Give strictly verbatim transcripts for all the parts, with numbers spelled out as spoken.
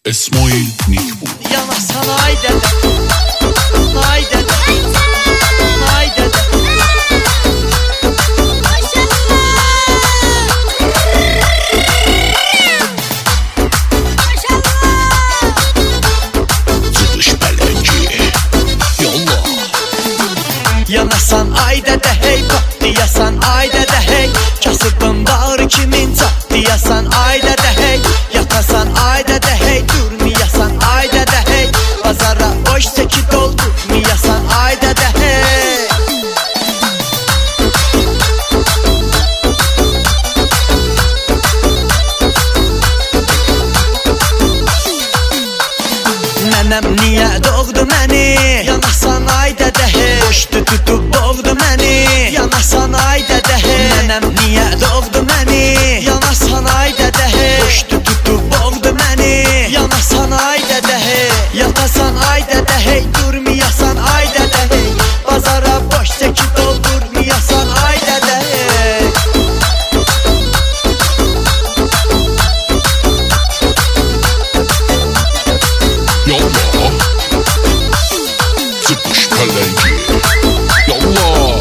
İsmail Nikbu. Yana sanayi dede, sanayi dede, sanayi dede. Zıdış Pelenci. Yallah. Yana sanayi dede hey, bak diyasan ay dede hey. Kasıbın bağrı kimin çat diyasan ay dede hey. Yatasan ay dede hey, durmayasan ay dede hey. Pazara boş seki doldurmayasan ay dede hey. Nenem niye doğdu beni? Yanasan ay dede hey. Boştu tutup boğdu beni. Yanasan ay dede hey. Nenem niye doğdu beni? Yanasan ay dede hey. Boştu tutup boğdu beni. Yanasan ay dede hey. Yatasan ay dede hey, durmayasan ay dede hey. Pazara boş seki doldurmayasan ay dede hey. Yallah. Zıdış Pelenci. Yallah.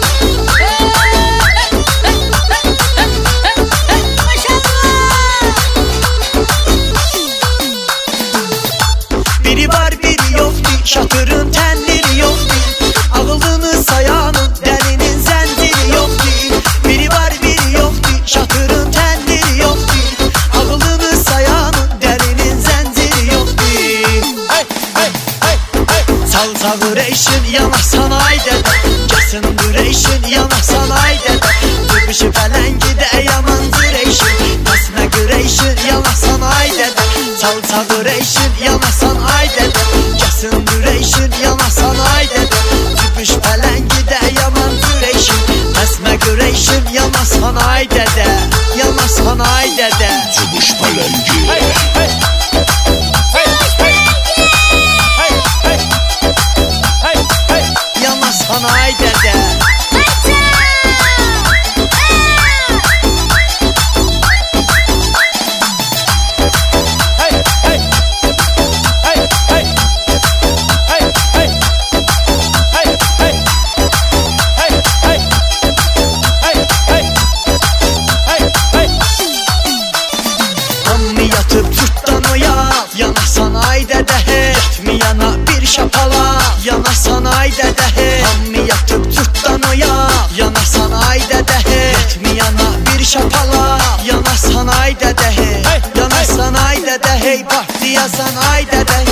Biri var biri yoktu, şatırın tenleri yoktu. Ağıldığını sayanın delinin zenziri yoktu. Biri var biri yoktu, şatırın tenleri yoktu. Ağıldığını sayanın delinin zenziri yoktu. Hey hey hey hey. Salsa güreşin yana sanayi dede. Kesin güreşin yana sanayi dede. Tıbışı felengi de yaman güreşin. Tasma güreşin yana sanayi dede. Salsa güreşin yana sanayi dede. Kesin güreşin yana sanayi dede. Tıbış felengi de yaman güreşin. Tasma güreşin yana sanayi dede. Yana sanayi dede. Zıdış Pelenci. Hey hey. Hey hey. Hey hey. Hey hey. Yana sanayi dede. Hey hey. Hey hey. Hey hey. Hey hey. Hey hey. Hey hey. Hey hey. Hammi yatıp sırttan oya. Yana sanayi dede hey. Yatmayana bir şapala. Yana sanayi dede hey. Hammi yatıp sırttan oya. Yana sanayi dede hey. Yatmayana bir şapala. Yana sanayi dede hey. Yana sanayi dede hey. Partiya sanayi dede hey.